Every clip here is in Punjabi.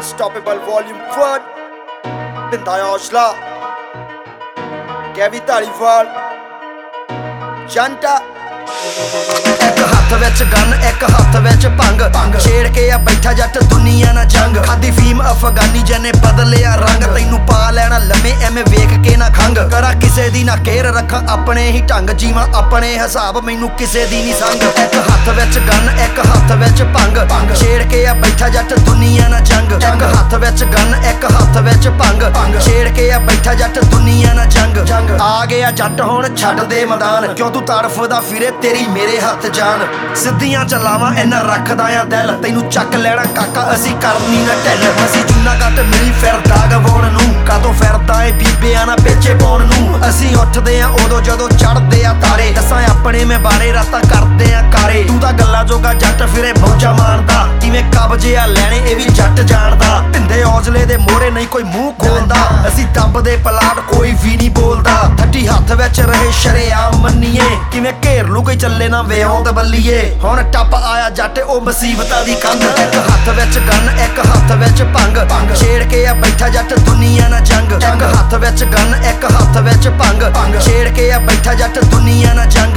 Unstoppable Volume 1 Binda Haussla Kevin Dhaliwal Janta ਇੱਕ ਹੱਥ ਵਿੱਚ ਗਨ ਇੱਕ ਹੱਥ ਵਿੱਚ ਭੰਗ ਛੇੜ ਕੇ ਆ ਬੈਠਾ ਜੱਟ ਦੁਨੀਆ ਨਾ ਜੰਗ ਖਾਦੀ ਫੀਮ ਅਫਗਾਨੀ ਜਨੇ ਬਦਲਿਆ ਰੰਗ ਤੈਨੂੰ ਪਾ ਲੈਣਾ ਲੰਮੇ ਐਵੇਂ ਵੇਖ ਕੇ ਨਾ ਖੰਗ ਕਰਾਂ ਕਿਸੇ ਦੀ ਨਾ ਕੇਅਰ ਰੱਖਾਂ ਆਪਣੇ ਹੀ ਢੰਗ ਜੀਵਾਂ ਆਪਣੇ ਹਿਸਾਬ ਮੈਨੂੰ ਕਿਸੇ ਦੀ ਨਹੀਂ ਸੰਗ ਇੱਕ ਹੱਥ ਵਿੱਚ ਗਨ ਇੱਕ ਹੱਥ ਵਿੱਚ ਭੰਗ ਛੇੜ ਕੇ ਆ ਬੈਠਾ ਜੱਟ ਦੁਨੀਆ ਨਾ ਜੰਗ ਇੱਕ ਹੱਥ ਵਿੱਚ ਗਨ ਇੱਕ ਹੱਥ ਵਿੱਚ ਭੰਗ ਛੇੜ ਕੇ ਆ ਬੈਠਾ ਜੱਟ ਦੁਨੀਆ ਨਾ ਜੰਗ ਆ ਗਿਆ ਜੱਟ ਹੁਣ ਛੱਡ ਦੇ ਮੈਦਾਨ ਕਿਉਂ ਤੂੰ ਤੜਫਦਾ ਫਿਰੇ ਤੇਰੀ ਮੇਰੇ ਹੱਥ ਜਾਨ ਸਿੱਧੀਆਂ ਚਲਾਵਾਂ ਇੰਨਾ ਰੱਖਦਾ ਆ ਦਿਲ ਤੈਨੂੰ ਚੱਕ ਲੈਣਾ ਕਾਕਾ ਅਸੀਂ ਕਰਨੀ ਨਾ ਢਿੱਲ ਅਸੀਂ ਜੂਨਾ ਘੱਟ ਮਿਲੀ ਫਿਰਦਾ ਗਵਾਉਣ ਨੂੰ ਕਾਤੋਂ ਫਿਰਦਾ ਏ ਬੀਬਿਆਂ ਨਾ ਪੇਚੇ ਪਾਉਣ ਨੂੰ ਅਸੀਂ ਉੱਠਦੇ ਆ ਉਦੋਂ ਜਦੋਂ ਚੜਦੇ ਆ ਤਾਰੇ ਦੱਸਾਂ ਆਪਣੇ ਮੈਂ ਬਾਰੇ ਰਾਤਾਂ ਕਰਦੇ ਆ ਕਾਰੇ ਤੂੰ ਤਾਂ ਗੱਲਾਂ ਜੋਗਾ ਜੱਟ ਫਿਰੇ ਮੌਜਾਂ ਮਾਰਦਾ ਕਿਵੇਂ ਕਬਜੇ ਆ ਲੈਣੇ ਇਹ ਵੀ ਜੱਟ ਜਾਣਦਾ ਭਿੰਦੇ ਔਜਲੇ ਦੇ ਮੋਹਰੇ ਨਹੀਂ ਕੋਈ ਮੂੰਹ ਖੋਲਦਾ ਅਸੀਂ ਦੱਬਦੇ ਪਲਾਟ ਕੋਈ ਵੀ ਨਹੀਂ ਬੋਲਦਾ ਠੱਠੀ ਹੱਥ ਵਿੱਚ ਰਹੇ ਸ਼ਰੇਆਮ ਮੰਨੀਏ ਕਿਵੇਂ ਘੇਰ ਲੂ ਕੋਈ ਚੱਲੇ ਨਾ ਵਿਆਹ ਬੱਲੀਏ ਹੁਣ ਟੱਪ ਆਇਆ ਜੱਟ ਉਹ ਮੁਸੀਬਤਾਂ ਦੀ ਕੰਧ ਇੱਕ ਹੱਥ ਵਿੱਚ ਗਨ ਇੱਕ ਹੱਥ ਵਿੱਚ ਭੰਗ ਛੇੜ ਕੇ ਆ ਬੈਠਾ ਜੱਟ ਦੁਨੀਆ ਨਾ ਜੰਗ ਇੱਕ ਹੱਥ ਵਿੱਚ ਗਨ ਇੱਕ ਹੱਥ ਵਿੱਚ ਭੰਗ ਛੇੜ ਕੇ ਆ ਬੈਠਾ ਜੱਟ ਦੁਨੀਆ ਨਾ ਜੰਗ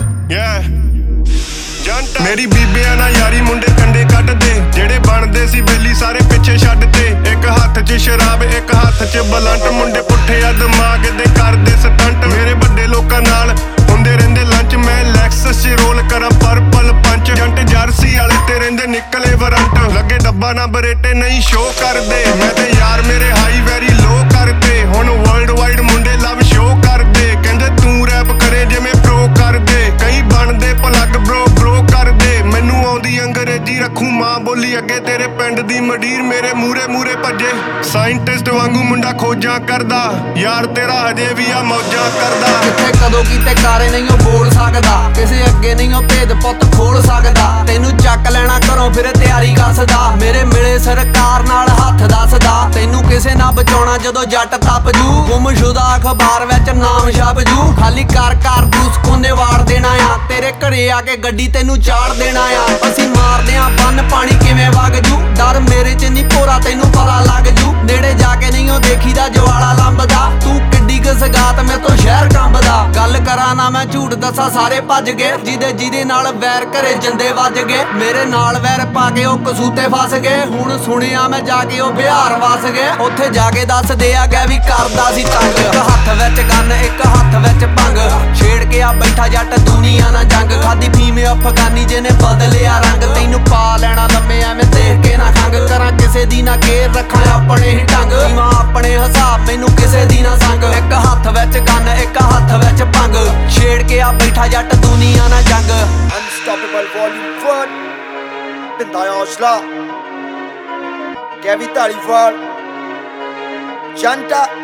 ਮੇਰੀ ਬੀਬਿਆਂ ਨਾਲ ਯਾਰੀ ਮੁੰਡੇ ਕੰਡੇ ਕੱਢਦੇ ਜਿਹੜੇ ਬਣਦੇ ਸੀ ਬੇਲੀ ਸਾਰੇ ਪਿੱਛੇ ਛੱਡਤੇ ਇੱਕ ਹੱਥ 'ਚ ਸ਼ਰਾਬ ਇੱਕ ਹੱਥ 'ਚ ਬਲੰਟ ਮੁੰਡੇ ਪੁੱਠੇ ਆ ਦਿਮਾਗ ਦੇ ਕਰਦੇ ਸਟੰਟ ਮੇਰੇ ਵੱਡੇ ਲੋਕਾਂ ਨਾਲ ਹੁੰਦੇ ਰਹਿੰਦੇ ਲੰਚ ਮੈਂ ਲੈਕਸਸ 'ਚ ਰੋਲ ਕਰਾਂ ਪਰਪਲ ਪੰਚ ਜੰਟ ਜਰਸੀ ਵਾਲੇ ਤੇ ਰਹਿੰਦੇ ਨਿਕਲੇ ਵਾਰੰਟ ਲੱਗੇ ਡੱਬਾ ਨਾ ਬਰੇਟੇ ਨਹੀਂ ਸ਼ੋ ਕਰਦੇ ਮੈਂ ਤੇ ਯਾਰ ਮੇਰੇ ਹਾਈ ਵੈਰੀ ਲੋ ਕਰਦੇ ਹੁਣ ਵਰਲਡ ਵਾਈਡ ਮੁੰਡੇ ਲਵ ਸ਼ੋ ਕਰਦੇ ਕਹਿੰਦੇ ਤੂੰ ਰੈਪ ਕਰੇ ਜਿਵੇਂ ਪ੍ਰੋ ਕਰਦੇ ਕਈ ਬਣਦੇ ਪਲੱਗ ਬ్రో ਕਰਦੇ ਮੈਨੂੰ ਆਉਂਦੀ ਅੰਗਰੇਜ਼ੀ ਰੱਖੂ ਮਾਂ ਬੋਲੀ ਅੱਗੇ ਤੇਰੇ ਪਿੰਡ ਦੀ ਮਡੀਰ ਮੇਰੇ ਮੂਰੇ ਭੱਜੇ ਸਾਇੰਟਿਸਟ ਵਾਂਗੂ ਮੁੰਡਾ ਖੋਜਾਂ ਕਰਦਾ ਯਾਰ ਤੇਰਾ ਹਜੇ ਵੀ ਆ ਮੌਜਾਂ ਕਰਦਾ ਕਿੱਥੇ ਕਦੋਂ ਕੀਤੇ ਕਾਰੇ ਨਹੀਂ ਉਹ ਬੋਲ ਸਕਦਾ ਕਿਸੇ ਅੱਗੇ ਨਹੀਂ ਉਹ ਭੇਦ ਪੁੱਤ ਖੋਲ ਸਕਦਾ ਤੈਨੂੰ ਚੱਕ ਲੈਣਾ ਘਰੋਂ ਫਿਰ ਤਿਆਰੀ ਕੱਸਦਾ ਮੇਰੇ ਮਿਲੇ ਸਰਕਾਰ ਨਾਲ ਹੱਥ ਦੱਸਦਾ ਤੈਨੂੰ ਕਿਸੇ ਨਾ ਬਚਾਉਣਾ ਜਦੋਂ ਜੱਟ ਤੱਪ ਜੂ ਗੁੰਮਸ਼ੁਦਾ ਅਖਬਾਰ ਵਿੱਚ ਨਾਮ ਛਪ ਜੂ ਖਾਲੀ ਕਰ ਦੂਸ ਕੋਨੇ ਵਾੜ ਦੇਣਾ ਆ ਤੇਰੇ ਘਰੇ ਆ ਕੇ ਗੱਡੀ ਤੈਨੂੰ ਚਾੜ ਦੇਣਾ ਆ ਅਸੀਂ ਮਾਰਦੇ ਆ ਬੰਨ ਪਾਣੀ ਕਿਵੇਂ ਵਗ ਜੂ ਡਰ ਮੇਰੇ ਚ ਨਹੀਂ ਭੋਰਾ ਤੈਨੂੰ ਪਤਾ ਲੱਗ ਜੂ ਨੇੜੇ ਜਾ ਕੇ ਨਹੀਂ ਉਹ ਦੇਖੀਦਾ ਜਵਾਲਾ ਲੰਬਦਾ ਤੂੰ ਕਿੱਡੀ ਕੁ ਸਗਾਤ ਮੈਂ ਤੋਂ ਸ਼ਹਿਰ ਕੰਬਦਾ ਗੱਲ ਕਰਾਂ ਨਾ ਮੈਂ ਝੂਠ ਦੱਸਾਂ ਸਾਰੇ ਭੱਜ ਗਏ ਜਿਹਦੇ ਨਾਲ ਵੈਰ ਘਰੇ ਜਿੰਦੇ ਵੱਜ ਗਏ ਮੇਰੇ ਨਾਲ ਵੈਰ ਪਾ ਕੇ ਉਹ ਕਸੂਤੇ ਫਸ ਗਏ ਹੁਣ ਸੁਣਿਆ ਮੈਂ ਜਾ ਕੇ ਉਹ ਬਿਹਾਰ ਵਸ ਗਏ ਉੱਥੇ ਜਾ ਕੇ ਦੱਸਦੇ ਆ ਗਏ ਵੀ ਕਰਦਾ ਸੀ ਤੰਗ ਇੱਕ ਹੱਥ ਵਿੱਚ ਗਨ ਇੱਕ ਹੱਥ ਵਿੱਚ ਭੰਗ ਛੇੜ ਕੇ ਆ ਬੈਠਾ ਜੱਟ ਦੁਨੀਆ ਨਾ ਜੰਗ ਖਾਦੀ ਫੀਮ ਅਫਗਾਨੀ ਜਿਹਨੇ ਬਦਲਿਆ ਰੰਗ ਤੈਨੂੰ ਪਾ ਲੈਣਾ ਲੰਮੇ ਐਵੇਂ ਦੇਖ ਕੇ ਨਾ ਖੰਗ ਕਰਾਂ ਕਿਸੇ ਦੀ ਨਾ ਕੇਅਰ ਰੱਖਾਂ ਆਪਣੇ ਹੀ ਢੰਗ ਜੀਵਾਂ ਆਪਣੇ ਹਿਸਾਬ ਮੈਨੂੰ ਕਿਸੇ ਦੀ ਨਾ ਸੰਗ ਇੱਕ ਹੱਥ ਵਿੱਚ ਗਨ ਇੱਕ ਹੱਥ ਵਿੱਚ ਭੰਗ ਛੇੜ ਕੇ ਆ ਬੈਠਾ ਜੱਟ ਦੁਨੀਆ ਨਾ ਜੰਗ Unstoppable Volume 1 Binda Haussla Kevin Dhaliwal Janta